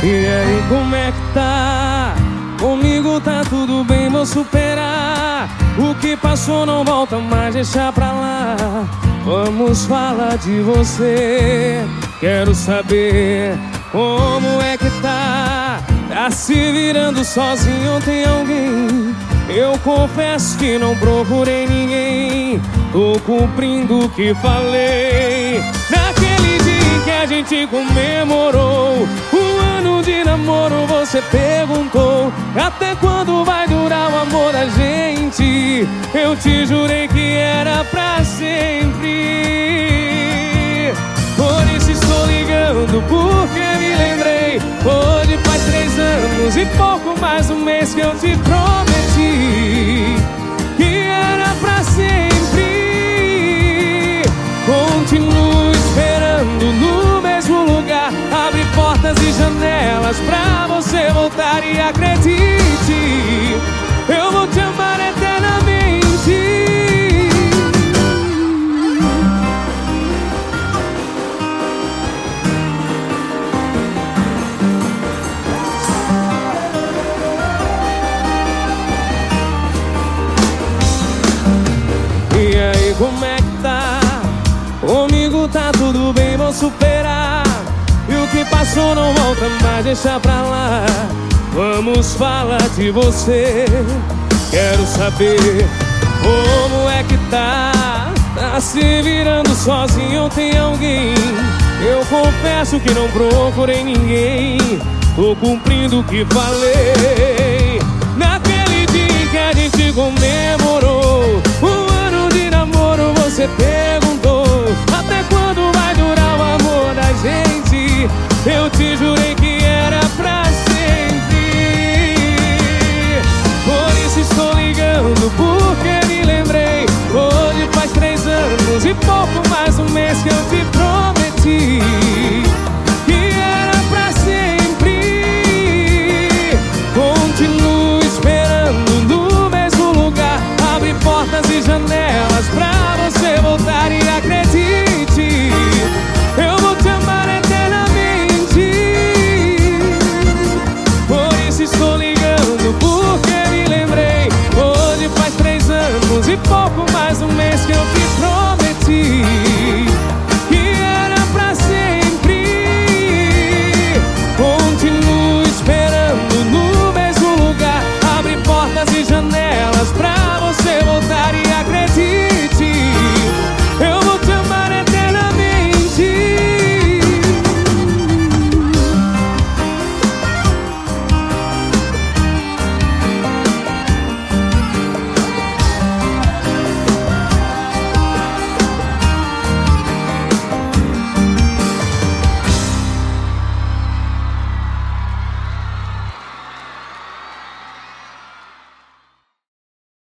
E aí, como é que tá? Comigo tá tudo bem, vou superar. O que passou não volta mais, deixa pra lá. Vamos falar de você. Quero saber como é que tá. Tá se virando sozinho ou tem alguém? Eu confesso que não procurei ninguém. Tô cumprindo o que falei. Naquele dia em que a gente comemorou um ano de namoro, você perguntou até quando vai durar o amor da gente. Eu te jurei que era pra sempre. Por isso estou ligando, porque me lembrei. Hoje faz 3 anos e pouco mais um mês que eu te prometi que era pra sempre. Continuo esperando no mesmo lugar. Abre portas e janelas pra você voltar. E acredite, eu vou te amar eternamente. E aí, como é que tá? Comigo tá tudo bem, vou superar. E o que passou não volta mais, deixa pra lá. Vamos falar de você. Quero saber como é que tá. Tá se virando sozinho ou tem alguém? Eu confesso que não procurei ninguém. Tô cumprindo o que falei. Naquele dia em que a gente comemorou um ano de namoro, você pegou